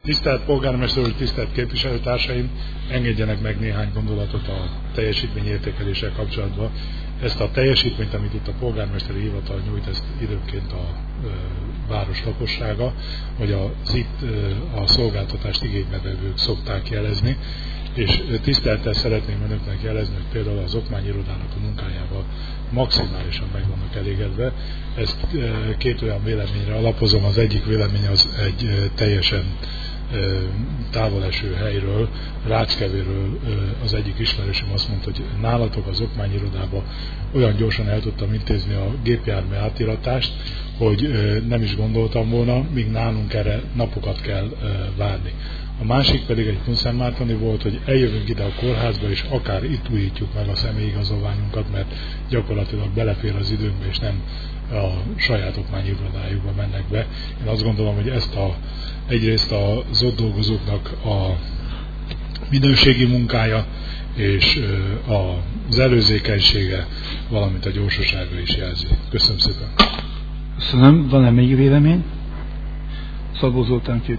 Tisztelt polgármester úr, tisztelt képviselőtársaim, engedjenek meg néhány gondolatot a teljesítményértékeléssel kapcsolatban. Ezt a teljesítményt, amit itt a polgármesteri hivatal nyújt, ezt időnként a város lakossága, vagy az itt a szolgáltatást igénybevevők szokták jelezni, és tisztelettel szeretném önöknek jelezni, hogy például az okmányirodának a munkájával maximálisan meg vannak elégedve. Ezt két olyan véleményre alapozom. Az egyik vélemény az egy teljesen távoleső helyről, Ráckevéről az egyik ismerősöm azt mondta, hogy nálatok az okmányirodában olyan gyorsan el tudtam intézni a gépjármű átiratást, hogy nem is gondoltam volna, míg nálunk erre napokat kell várni. A másik pedig egy Kunszentmártoni volt, hogy eljövünk ide a kórházba, és akár itt újítjuk meg a személyigazolványunkat, mert gyakorlatilag belefér az időnkbe, és nem a saját okmányirodájukba mennek be. Én azt gondolom, hogy ezt egyrészt az ott dolgozóknak a minőségi munkája és az előzékenysége, valamint a gyorsasága is jelzi. Köszönöm szépen. Köszönöm. Van-e még vélemény? Szabó Zoltán